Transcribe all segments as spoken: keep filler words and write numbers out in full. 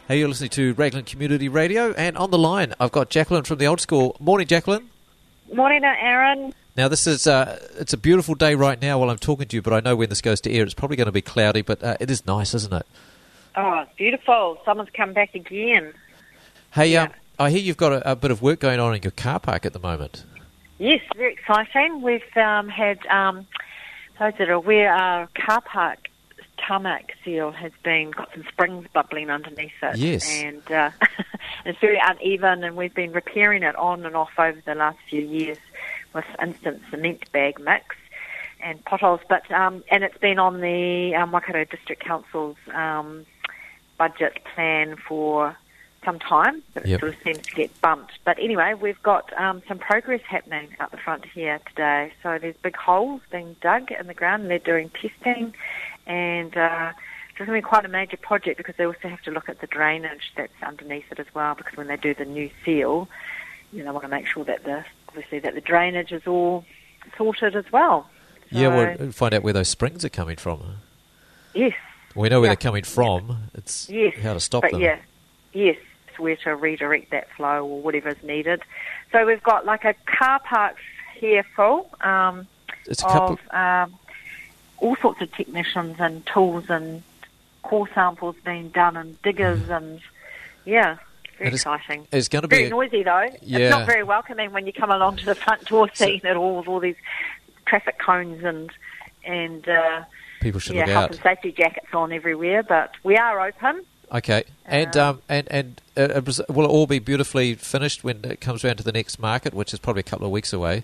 Hey, you're listening to Raglan Community Radio, and on the line, I've got Jacqueline from the Old School. Morning, Jacqueline. Morning, Aaron. Now, this is uh, it's a beautiful day right now while I'm talking to you, but I know when this goes to air, it's probably going to be cloudy, but uh, it is nice, isn't it? Oh, it's beautiful. Summer's come back again. Hey, Yeah. um, I hear you've got a, a bit of work going on in your car park at the moment. Yes, very exciting. We've um, had, um, those that are aware, our car park tarmac seal has been got some springs bubbling underneath it. Yes. And uh, it's very uneven, and we've been repairing it on and off over the last few years with instant cement bag mix and potholes. But um, and it's been on the um, Waikato District Council's um, budget plan for some time, but it Yep. sort of seems to get bumped. But anyway, we've got um, some progress happening out the front here today. So there's big holes being dug in the ground, and they're doing testing, and uh, it's going to be quite a major project because they also have to look at the drainage that's underneath it as well, because when they do the new seal, you know, want to make sure that the obviously that the drainage is all sorted as well. So, Yeah, we'll find out where those springs are coming from. yes, We know where Yeah. they're coming from. It's yes, how to stop but them. yeah, yes, it's where to redirect that flow or whatever's needed. So we've got like a car park here full um, It's a couple. of um, all sorts of technicians and tools and core samples being done and diggers and yeah, very And it's- exciting. It's going to be Very a- noisy though. Yeah. It's not very welcoming when you come along to the front door seeing it all with all these traffic cones and and uh, people should yeah, look health out. and safety jackets on everywhere. But we are open. Okay, and Um, um, and and uh, it was- will it all be beautifully finished when it comes around to the next market, which is probably a couple of weeks away?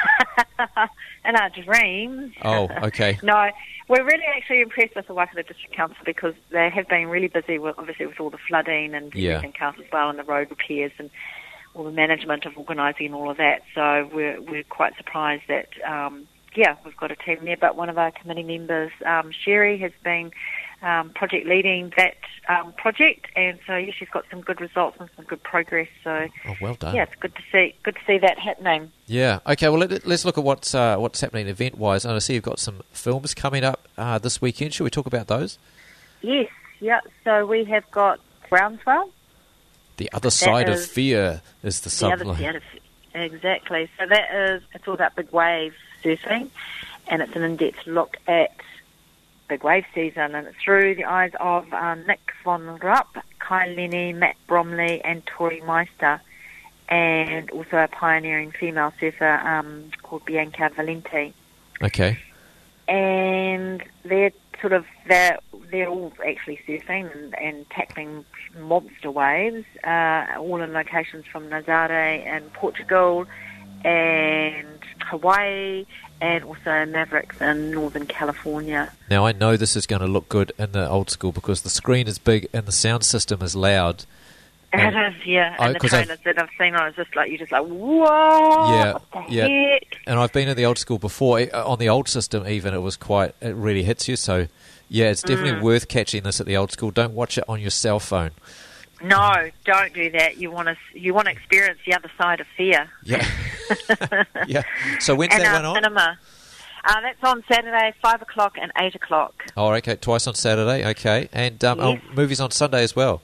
In our dreams. Oh, okay. No, we're really actually impressed with the Waikato District Council because they have been really busy with, obviously, with all the flooding and Yeah. everything else as well, and the road repairs and all the management of organising all of that. So we're we're quite surprised that, um, yeah, we've got a team there. But one of our committee members, um, Sherry, has been um, project leading that um, project, and so yeah, she's got some good results and some good progress. So Oh, well done. yeah, it's good to see good to see that happening. Yeah. Okay. Well, let, let's look at what's uh, what's happening event-wise. And I see you've got some films coming up uh, this weekend. Should we talk about those? Yes, yeah. So we have got Groundswell. The other side is of fear is the The other subline. side of exactly. So that is it's all about big wave surfing, and it's an in-depth look at big wave season, and it's through the eyes of uh, Nick von Rupp, Kai Lenny, Matt Bromley, and Tori Meister, and also a pioneering female surfer um, called Bianca Valenti. Okay. And they're sort of they're they're all actually surfing and, and tackling monster waves, uh, all in locations from Nazare in Portugal and Hawaii, and also Mavericks in Northern California. Now I know this is going to look good in the Old School because the screen is big and the sound system is loud. And It is, yeah. I- And the 'cause I've- trainers that I've seen, I was just like, you're just like, whoa, Yeah, what the yeah. heck? And I've been in the Old School before. eh, On the old system, even it was quite. It really hits you. So, yeah, it's definitely Mm. worth catching this at the Old School. Don't watch it on your cell phone. No, don't do that. You want to you want to experience the other side of fear. Yeah, yeah. So when's and that our one on? cinema. Uh, that's on Saturday, five o'clock and eight o'clock. Oh, okay, twice on Saturday. Okay, and um, Yes. oh, movies on Sunday as well.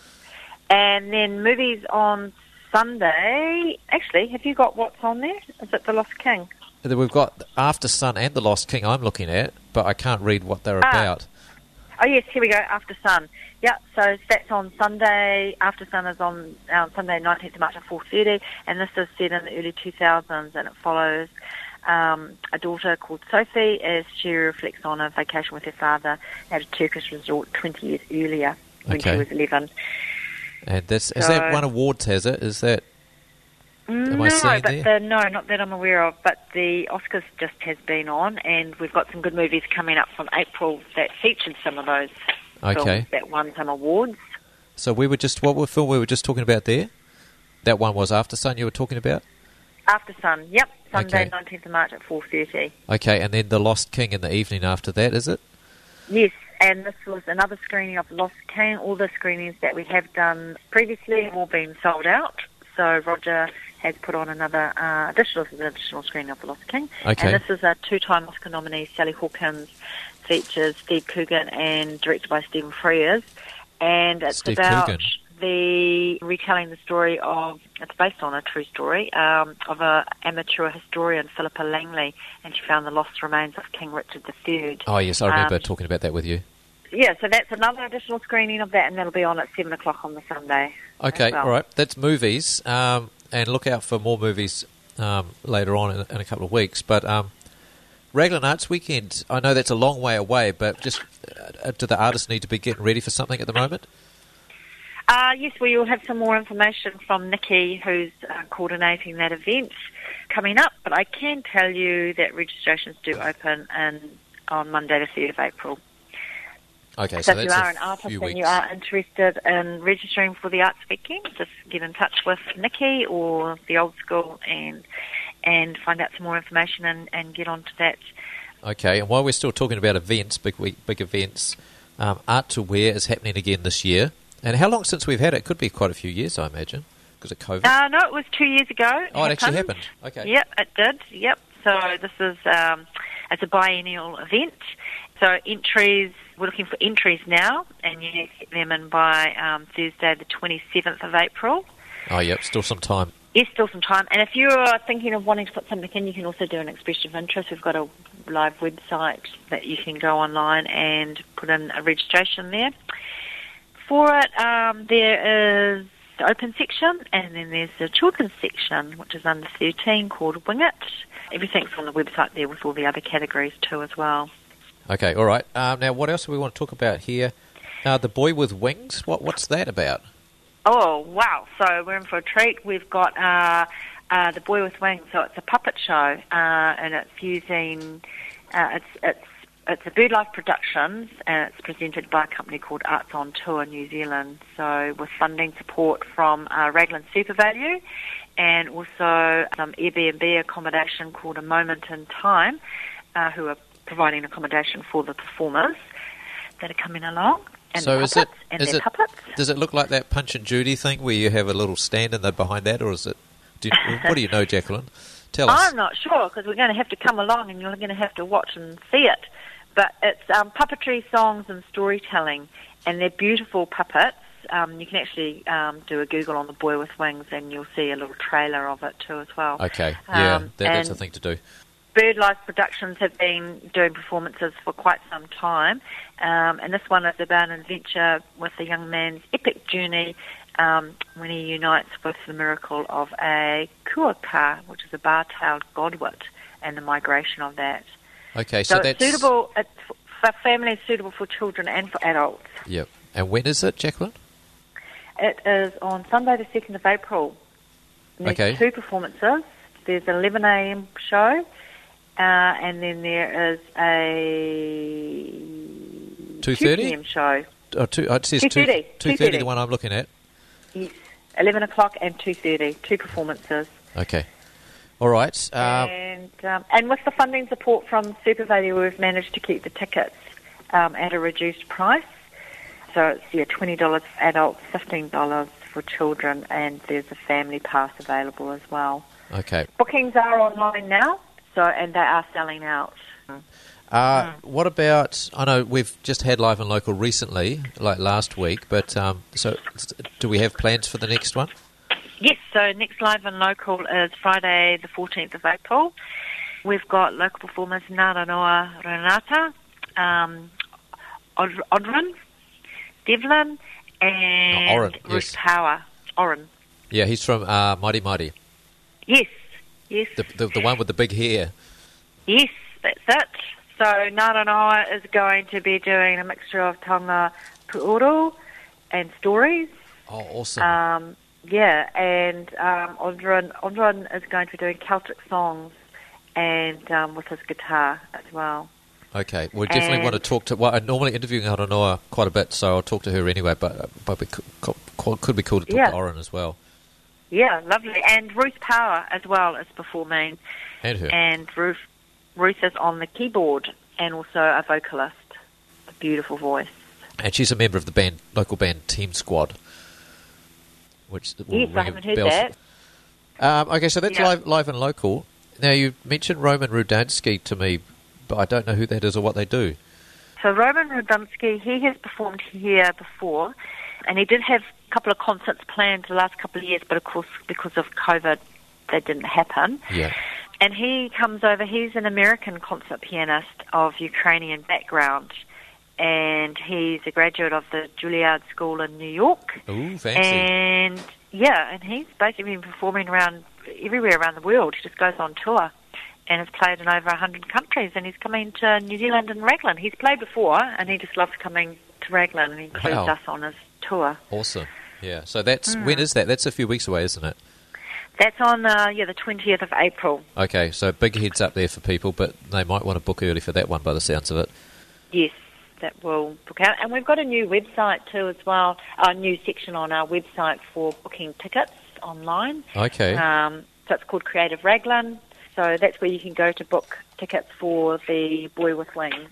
And then movies on Sunday. Actually, have you got what's on there? Is it The Lost King? And then we've got After Sun and The Lost King. I'm looking at, but I can't read what they're Ah. about. Oh, yes, here we go, After Sun. Yeah, so that's on Sunday. After Sun is on um, Sunday, nineteenth of March at four thirty, and this is set in the early two thousands, and it follows um, a daughter called Sophie as she reflects on a vacation with her father at a Turkish resort twenty years earlier when Okay. she was eleven. And that's has So- that won awards? Has it? Is that? Am I no, seeing but there? the, no, not that I'm aware of. But the Oscars just has been on, and we've got some good movies coming up from April that featured some of those Okay. films that won some awards. So we were just what were film we were just talking about there? That one was After Sun you were talking about? After Sun, yep, Sunday, Okay. nineteenth of March at four thirty. Okay, and then The Lost King in the evening after that, is it? Yes, and this was another screening of Lost King. All the screenings that we have done previously have all been sold out. So Roger has put on another uh, additional, an additional screening of The Lost King. Okay. And this is a two-time Oscar nominee, Sally Hawkins, features Steve Coogan and directed by Stephen Frears. and it's Steve about Coogan. the retelling the story of, it's based on a true story, um, of a amateur historian, Philippa Langley, and she found the lost remains of King Richard the Third. Oh, yes, I remember Um, talking about that with you. Yeah, so that's another additional screening of that, and that'll be on at seven o'clock on the Sunday. Okay, as well. all right. That's movies, um, and look out for more movies um, later on in, in a couple of weeks. But um, Raglan Arts Weekend, I know that's a long way away, but just uh, do the artists need to be getting ready for something at the moment? Uh, yes, we will have some more information from Nikki, who's uh, coordinating that event, coming up. But I can tell you that registrations do open in, on Monday the third of April. Okay, So, so, if that's you are a an artist few and weeks. you are interested in registering for the Arts Weekend, just get in touch with Nikki or the Old School and and find out some more information and, and get on to that. Okay, and while we're still talking about events, big week, big events, um, Art to Wear is happening again this year. And how long since we've had it? It could be quite a few years, I imagine, because of COVID. Uh, no, it was two years ago. oh, it actually happened. Okay. Yep, it did. Yep. So this is um, it's a biennial event. So entries, we're looking for entries now, and you need to get them in by um, Thursday, the twenty-seventh of April. Oh, yep, still some time. Yes, still some time. And if you're thinking of wanting to put something in, you can also do an expression of interest. We've got a live website that you can go online and put in a registration there. For it, um, there is the open section, and then there's the children's section, which is under thirteen, called Wing It. Everything's on the website there with all the other categories too as well. Okay, all right. Um, now, what else do we want to talk about here? Uh, the Boy with Wings, what what's that about? Oh, wow. So we're in for a treat. We've got uh, uh, The Boy with Wings. So it's a puppet show, uh, and it's using, uh, it's, it's, it's a BirdLife Productions, and it's presented by a company called Arts on Tour New Zealand. So with funding support from uh, Raglan SuperValue, and also some Airbnb accommodation called A Moment in Time, uh, who are providing accommodation for the performers that are coming along. And So the is puppets, it- and is their it- puppets. Does it look like that Punch and Judy thing where you have a little stand and they're behind that, or is it... Do you, what do you know, Jacqueline? Tell us. I'm not sure, because we're going to have to come along and you're going to have to watch and see it. But it's um, puppetry, songs and storytelling, and they're beautiful puppets. Um, you can actually um, do a Google on The Boy with Wings and you'll see a little trailer of it too as well. Okay, yeah, Um, that, that's a and- thing to do. BirdLife Productions have been doing performances for quite some time, um, and this one is about an adventure with a young man's epic journey um, when he unites with the miracle of a kuaka, which is a bar-tailed godwit, and the migration of that. Okay, so, So, that's... it's suitable. It's for families, suitable for children and for adults. Yep. And when is it, Jacqueline? It is on Sunday, the second of April. And there's Okay. two performances. There's an eleven a m show. Uh, and then there is a two thirty? two p m show. Oh, two, oh, it says two thirty. two thirty, the one I'm looking at. Yes, eleven o'clock and two thirty. Two performances. Okay. All right. Um, and um, and with the funding support from SuperValue, we've managed to keep the tickets um, at a reduced price. So it's yeah, twenty dollars for adults, fifteen dollars for children, and there's a family pass available as well. okay. Bookings are online now, so and they are selling out. Uh, What about, I know we've just had Live and Local recently, like last week, but um, so do we have plans for the next one? Yes, so next Live and Local is Friday the fourteenth of April. We've got local performers Nara Noa Renata, um, Od- Odrin, Devlin, and Oh, Oren, Ruth yes. Power. Oren. Yeah, he's from uh, Mighty Mighty, Yes, yes, the, the the one with the big hair. yes, that's it. So Nara Noa is going to be doing a mixture of Tonga Pu'uru and stories. Oh, awesome. Um, yeah, and um, Ondran, Ondran is going to be doing Celtic songs and um, with his guitar as well. Okay, we definitely and- want to talk to... Well, I'm normally interviewing Aronoa quite a bit, so I'll talk to her anyway, but, but it could, could, could be cool to talk Yeah. to Oren as well. Yeah, lovely. And Ruth Power as well is performing. And her. And Ruth, Ruth is on the keyboard and also a vocalist. A beautiful voice. And she's a member of the band, local band Team Squad. Which will Yes, I ring a haven't heard bell. that. Um, okay, so that's Yeah. live, live and local. Now, you mentioned Roman Rudansky to me, but I don't know who that is or what they do. So Roman Radomski, he has performed here before, and he did have a couple of concerts planned the last couple of years, but of course because of COVID, that didn't happen. Yeah. And he comes over, he's an American concert pianist of Ukrainian background, and he's a graduate of the Juilliard School in New York. Ooh, fancy. And, yeah, and he's basically been performing around everywhere around the world. He just goes on tour and has played in over one hundred countries, and he's coming to New Zealand and Raglan. He's played before, and he just loves coming to Raglan, and he includes Wow. us on his tour. Awesome. Yeah. So that's Mm. when is that? That's a few weeks away, isn't it? That's on, uh, yeah, the twentieth of April. Okay, so big heads up there for people, but they might want to book early for that one by the sounds of it. Yes, that will book out. And we've got a new website too as well, a new section on our website for booking tickets online. Okay. Um, so it's called Creative Raglan. So that's where you can go to book tickets for the Boy with Wings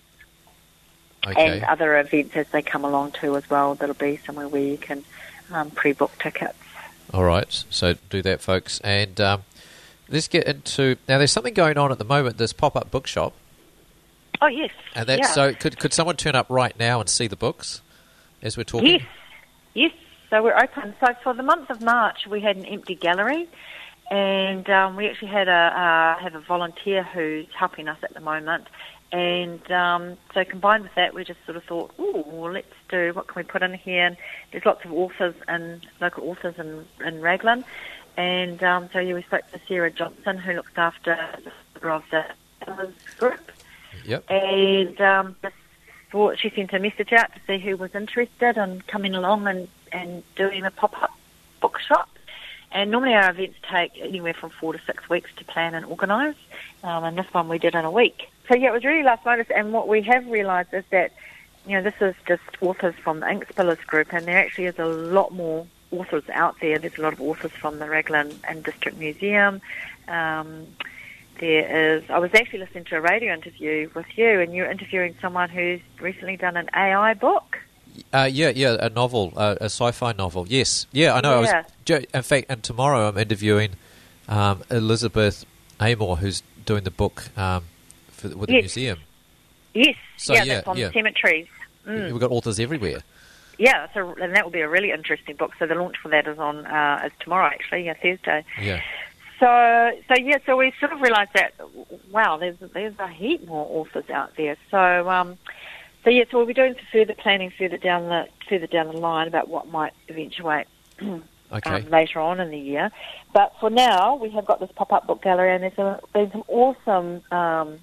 Okay. and other events as they come along too as well. That'll be somewhere where you can um, pre-book tickets. All right. So do that, folks. And um, let's get into... Now, there's something going on at the moment, this pop-up bookshop. Oh, yes. And that's, yeah. so could could someone turn up right now and see the books as we're talking? Yes, yes. So we're open. So for the month of March, we had an empty gallery, and um, we actually had a uh, have a volunteer who's helping us at the moment. And um, so combined with that, we just sort of thought, oh, well, let's do, what can we put in here? And there's lots of authors and local authors in, in Raglan. And um, so yeah, we spoke to Sarah Johnson, who looks after the of the group. Yep. And um, just thought she sent a message out to see who was interested in coming along and, and doing a pop-up bookshop. And normally our events take anywhere from four to six weeks to plan and organise. Um, and this one we did in a week. So yeah, it was really last notice. And what we have realised is that, you know, this is just authors from the Ink Spillers group, and there actually is a lot more authors out there. There's a lot of authors from the Raglan and District Museum. Um, there is, I was actually listening to a radio interview with you, and you're interviewing someone who's recently done an A I book. Uh, yeah, yeah, a novel, uh, a sci-fi novel. Yes, yeah, I know. Yeah. I was, in fact, and tomorrow I'm interviewing um, Elizabeth Amor, who's doing the book um, for, with the Yes. museum. Yes, So, yeah, yeah, that's on yeah. cemeteries. Mm. We've got authors everywhere. Yeah, so and that will be a really interesting book. So the launch for that is on uh, is tomorrow, actually, yeah, Thursday. Yeah. So, so yeah, so we sort of realised that, wow, there's there's a heap more authors out there. So, um, so yeah, so we'll be doing some further planning further down the further down the line about what might eventuate Okay. um, later on in the year. But for now, we have got this pop-up book gallery, and there's a, been some awesome um,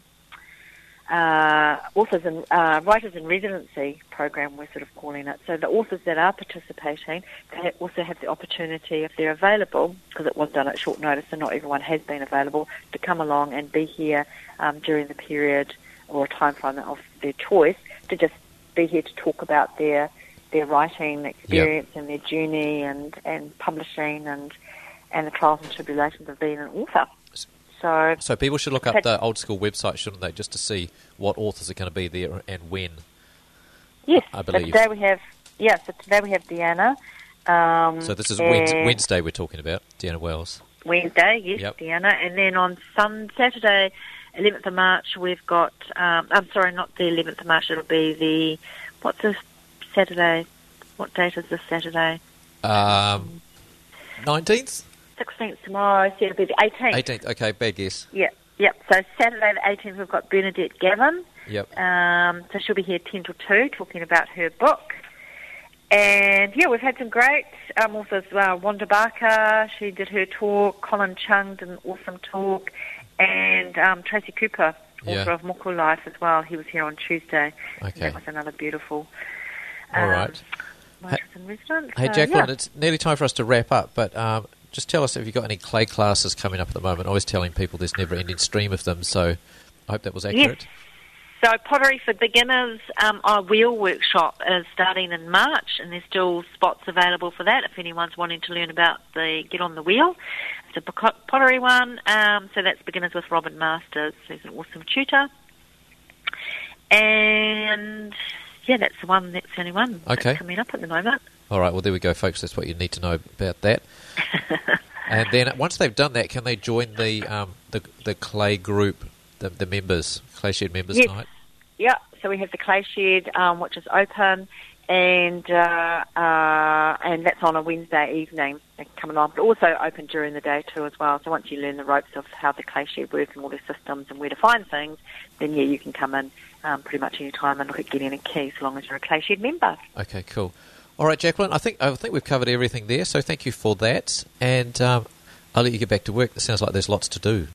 uh, authors and uh, writers in residency program, we're sort of calling it. So the authors that are participating, they also have the opportunity, if they're available, because it was done at short notice and not everyone has been available, to come along and be here um, during the period or time frame of their choice, to just be here to talk about their their writing experience and their journey and, and publishing and and the trials and tribulations of being an author. So, So people should look up the old school website, shouldn't they, just to see what authors are going to be there and when. yes, I so believe. today we have yeah, so today we have Deanna. Um, So this is and Wednesday, Wednesday we're talking about, Deanna Wells. Wednesday, yes, Yep. Deanna, and then on Sun Saturday, eleventh of March, we've got. Um, I'm sorry, not the eleventh of March. It'll be the what's this Saturday? What date is this Saturday? Um, nineteenth? sixteenth tomorrow. So it'll be the eighteenth. eighteenth, okay, bad guess. Yep, yep. So Saturday the eighteenth, we've got Bernadette Gavin. Yep. Um, so she'll be here ten till two, talking about her book. And yeah, we've had some great um, authors. Uh, Wanda Barker, she did her talk. Colin Chung did an awesome talk, and um, Tracy Cooper, author Yeah. of Moko Life as well. He was here on Tuesday. Okay. That was another beautiful. All um, right. writers in residence. Hey, So, Jacqueline, yeah. it's nearly time for us to wrap up, but um, just tell us if you've got any clay classes coming up at the moment. I was telling people there's never-ending stream of them, so I hope that was accurate. So Pottery for Beginners, um, our wheel workshop is starting in March, and there's still spots available for that if anyone's wanting to learn about the get on the wheel. It's a po- pottery one, um, so that's Beginners with Robin Masters, who's an awesome tutor. And yeah, that's the one. That's the only one Okay. that's coming up at the moment. All right, well, there we go, folks. That's what you need to know about that. And then once they've done that, can they join the um, the, the clay group, the, the members, Clay Shed members Yes. night? Yeah, so we have the clay shed, um, which is open, and uh, uh, and that's on a Wednesday evening. They can come along, but also open during the day too as well. So once you learn the ropes of how the clay shed works and all the systems and where to find things, then yeah, you can come in um, pretty much any time and look at getting a key, as long as you're a clay shed member. Okay, cool. All right, Jacqueline, I think I think we've covered everything there, so thank you for that, and um, I'll let you get back to work. It sounds like there's lots to do.